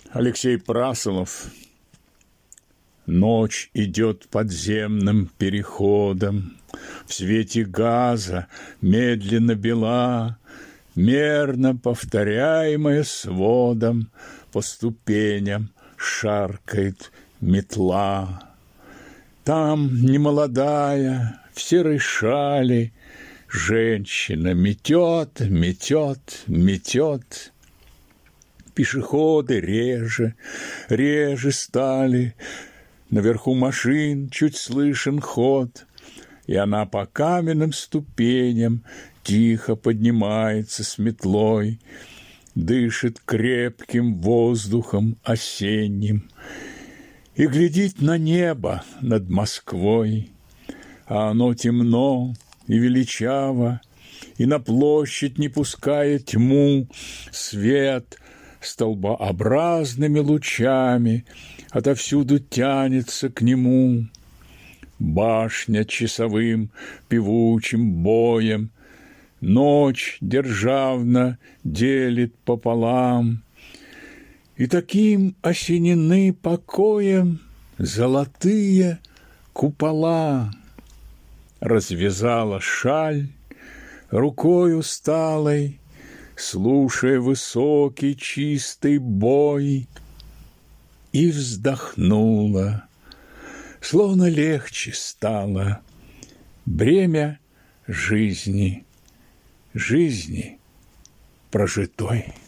Алексей Прасолов. Ночь идет подземным переходом, в свете газа медленно бела, мерно повторяемая сводом, по ступеням шаркает метла. Там немолодая, в серой шали, женщина метет, метет, метет. Пешеходы реже стали, наверху машин чуть слышен ход, и она по каменным ступеням тихо поднимается с метлой, дышит крепким воздухом осенним и глядит на небо над Москвой, а оно темно и величаво, и на площадь, не пуская тьму, свет столбообразными лучами отовсюду тянется к нему. Башня часовым певучим боем ночь державно делит пополам, и таким осенены покоем золотые купола. Развязала шаль рукой усталой, слушая высокий чистый бой, и вздохнула, словно легче стало бремя жизни прожитой.